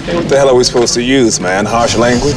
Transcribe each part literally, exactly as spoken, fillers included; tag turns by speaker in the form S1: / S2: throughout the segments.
S1: What the hell are we supposed to use, man? Harsh language?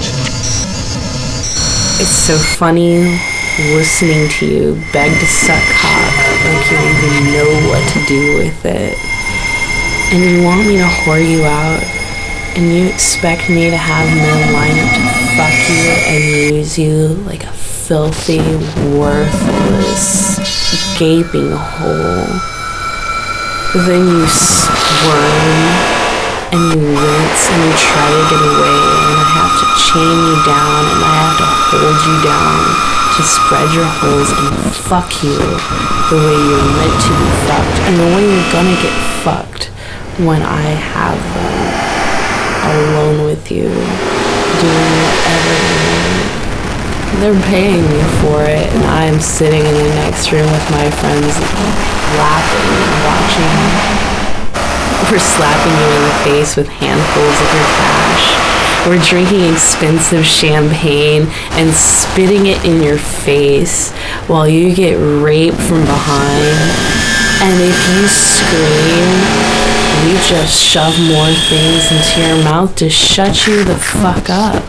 S2: It's so funny listening to you beg to suck cock like you even know what to do with it. And you want me to whore you out, and you expect me to have men line up to fuck you and use you like a filthy, worthless, gaping hole. But then you squirm and you wince and you try to get away, and I have to chain you down and I have to hold you down to spread your holes and fuck you the way you're meant to be fucked, and the way you're gonna get fucked when I have them alone with you, doing whatever you want. They're paying me for it, and I am sitting in the next room with my friends laughing and watching. We're slapping you in the face with handfuls of your cash. We're drinking expensive champagne and spitting it in your face while you get raped from behind. And if you scream, we just shove more things into your mouth to shut you the fuck up.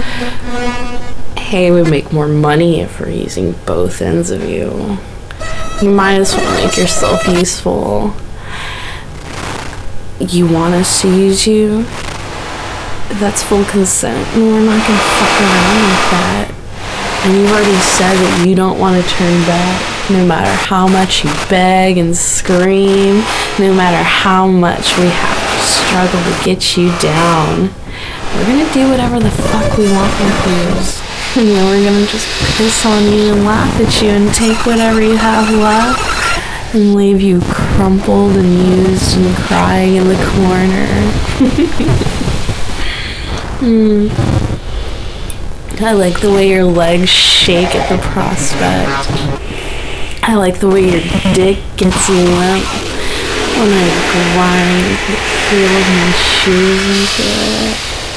S2: Hey, we make more money if we're using both ends of you. You might as well make yourself useful. You want us to use you? That's full consent, and we're not gonna fuck around with that. And you've already said that you don't want to turn back, no matter how much you beg and scream, no matter how much we have to struggle to get you down. We're gonna do whatever the fuck we want with you. And then we're gonna just piss on you and laugh at you and take whatever you have left and leave you crumpled and used and crying in the corner. mm. I like the way your legs shake at the prospect. I like the way your dick gets limp when I grind the heel of my shoes into it.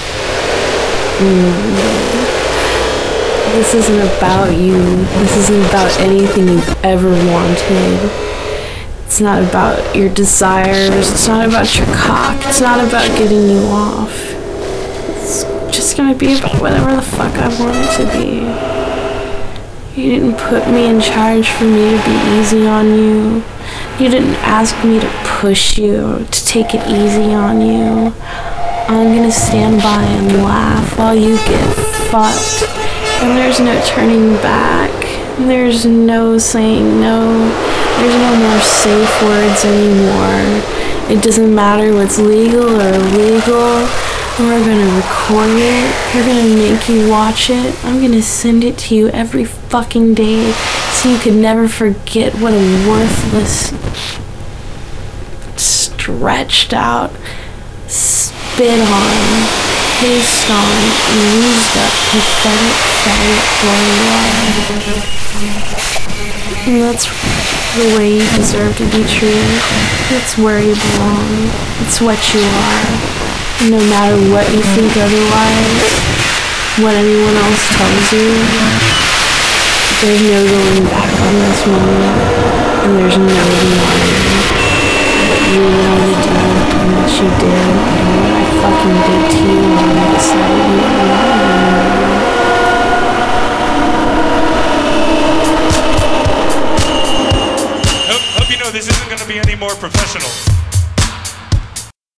S2: Mm. This isn't about you. This isn't about anything you've ever wanted. It's not about your desires. It's not about your cock. It's not about getting you off. It's just gonna be about whatever the fuck I want it to be. You didn't put me in charge for me to be easy on you. You didn't ask me to push you, to take it easy on you. I'm gonna stand by and laugh while you get fucked. And there's no turning back. There's no saying no. There's no more safe words anymore. It doesn't matter what's legal or illegal. We're gonna record it. We're gonna make you watch it. I'm gonna send it to you every fucking day so you can never forget what a worthless, stretched out, spit on, pissed on, used up, pathetic faggot boy you are. And that's the way you deserve to be treated. That's where you belong. It's what you are. And no matter what you think otherwise, what anyone else tells you, there's no going back on this moment. And there's no denying what you wanted to do and what you did and what I fucking did to you when you decided you were not anymore.
S3: Hope you know this isn't going to be any more professional.